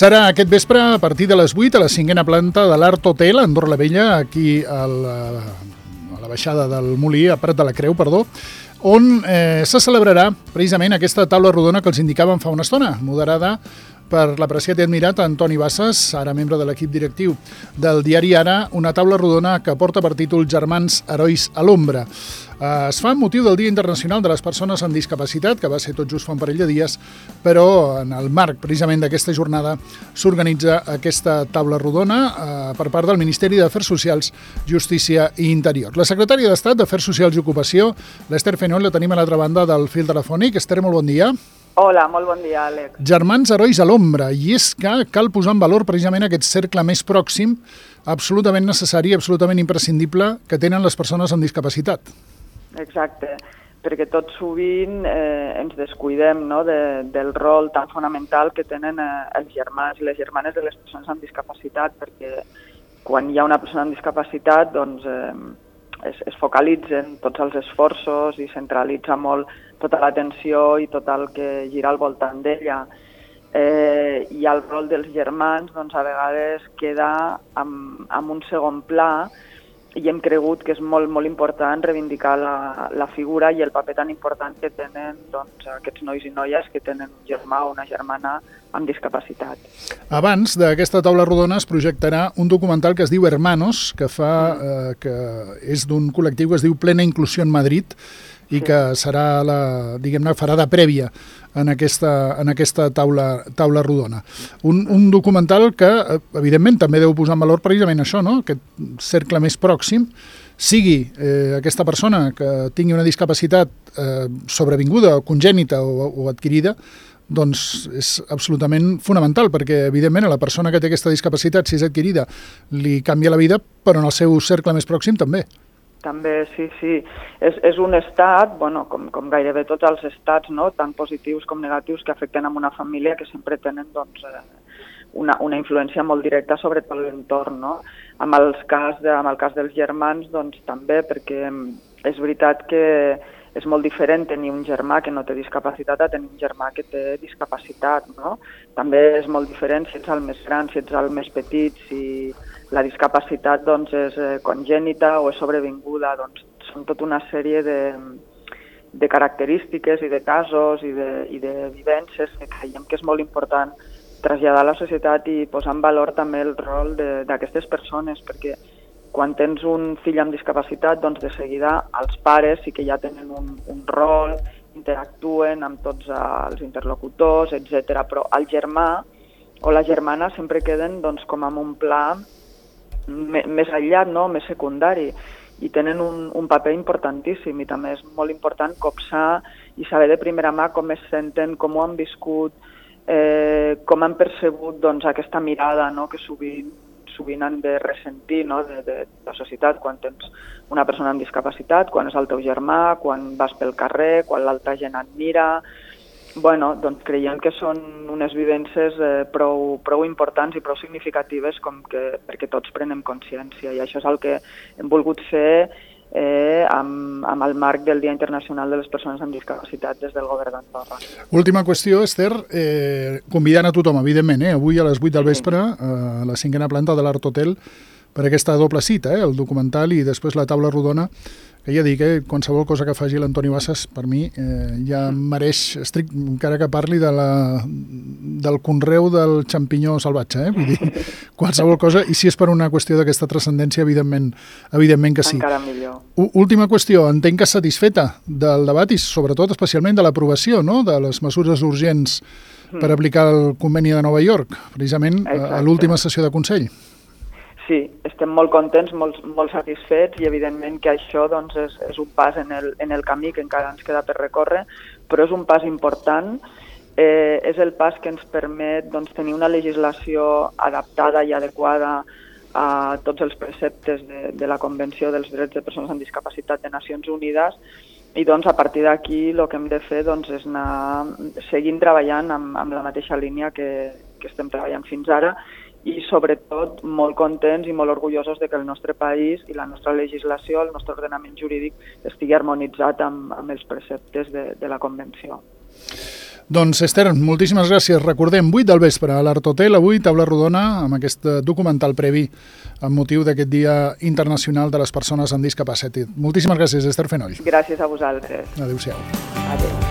Serà aquest vespre a partir de les 8 a la 5ª planta de l'Art Hotel, a Andorra la Vella, aquí a la baixada del Molí, a Prat de la Creu, on se celebrarà precisament aquesta taula rodona que els indicàvem fa una estona, moderada per l'apreciat i admirat Antoni Bassas, ara membre de l'equip directiu del diari Ara, una taula rodona que porta per títol Germans Herois a l'Ombra. Es fa amb motiu del Dia Internacional de les Persones amb Discapacitat, que va ser tot just fa un parell de dies, però en el marc precisament d'aquesta jornada s'organitza aquesta taula rodona per part del Ministeri d'Afers Socials, Justícia i Interior. La secretària d'Estat d'Afers Socials i Ocupació, l'Ester Fenol, la tenim a l'altra banda del fil telefònic. Ester, molt bon dia. Hola, molt bon dia, Àlex. Germans Herois a l'Ombra, i és que cal posar en valor precisament aquest cercle més pròxim, absolutament necessari i absolutament imprescindible que tenen les persones amb discapacitat. Exacte, perquè tot sovint ens descuidem, no, del rol tan fonamental que tenen els germans i les germanes de les persones amb discapacitat, perquè quan hi ha una persona amb discapacitat doncs, es focalitzen tots els esforços i centralitza molt tota l'atenció i tot el que gira al voltant d'ella. I el rol dels germans doncs, a vegades queda en un segon pla i hem cregut que és molt, molt important reivindicar la figura i el paper tan important que tenen doncs, aquests nois i noies que tenen un germà o una germana amb discapacitat. Abans d'aquesta taula rodona es projectarà un documental que es diu Hermanos, que és d'un col·lectiu que es diu Plena Inclusió en Madrid i que serà farà de prèvia en aquesta taula rodona. Un documental que, evidentment, també deu posar en valor precisament això, no? Aquest cercle més pròxim, sigui aquesta persona que tingui una discapacitat sobrevinguda, congènita o adquirida, doncs és absolutament fonamental, perquè evidentment a la persona que té aquesta discapacitat, si és adquirida, li canvia la vida, però en el seu cercle més pròxim també. També, sí. És un estat, com gairebé tots els estats, no? Tant positius com negatius, que afecten a una família que sempre tenen doncs, una influència molt directa sobre tot l'entorn. No? Amb el cas dels germans, doncs, també, perquè és veritat que és molt diferent tenir un germà que no té discapacitat a tenir un germà que té discapacitat. No? També és molt diferent si ets el més gran, si ets el més petit, si la discapacitat doncs, és congènita o és sobrevinguda. Doncs, són tota una sèrie de característiques i de casos i de vivències que creiem que és molt important traslladar a la societat i posar en valor també el rol d'aquestes persones, perquè quan tens un fill amb discapacitat, doncs de seguida els pares sí que ja tenen un rol, interactuen amb tots els interlocutors, etc. Però el germà o la germana sempre queden doncs, com en un pla més aïllat, no? Més secundari, i tenen un paper importantíssim, i també és molt important copsar i saber de primera mà com es senten, com ho han viscut, com han percebut doncs, aquesta mirada, no? Que sovint han de ressentir, no? de la societat quan tens una persona amb discapacitat, quan és el teu germà, quan vas pel carrer, quan l'altra gent et mira. Doncs creiem que són unes vivències prou importants i prou significatives perquè tots prenem consciència, i això és el que hem volgut fer amb el marc del Dia Internacional de les Persones amb Discapacitat des del Govern d'Andorra. Última qüestió, Ester, convidant a tothom, evidentment, avui a les 8 del vespre a la 5ª planta de l'Art Hotel per aquesta doble cita, el documental i després la taula rodona, que ja dic, qualsevol cosa que faci l'Antoni Bassas, per mi, ja mereix, encara que parli del conreu del xampinyó salvatge, vull dir, qualsevol cosa, i si és per una qüestió d'aquesta transcendència, evidentment que sí. Encara millor. Última qüestió, entenc que satisfeta del debat i sobretot especialment de l'aprovació, no?, de les mesures urgents per aplicar el conveni de Nova York, precisament a l'última sessió de Consell. Sí, estem molt contents, molt satisfets, i evidentment que això doncs, és un pas en el camí que encara ens queda per recórrer, però és un pas important, és el pas que ens permet doncs, tenir una legislació adaptada i adequada a tots els preceptes de la Convenció dels Drets de Persones amb Discapacitat de Nacions Unides, i doncs, a partir d'aquí el que hem de fer doncs, és anar seguint treballant amb la mateixa línia que estem treballant fins ara, i sobretot molt contents i molt orgullosos de que el nostre país i la nostra legislació, el nostre ordenament jurídic estigui harmonitzat amb els preceptes de la Convenció. Doncs, Esther, moltíssimes gràcies. Recordem, 8 del vespre a l'Art Hotel, avui taula rodona amb aquest documental previ amb motiu d'aquest Dia Internacional de les Persones amb Discapacitat. Moltíssimes gràcies, Esther Fenoll. Gràcies a vosaltres. Adéu-siau. Adéu.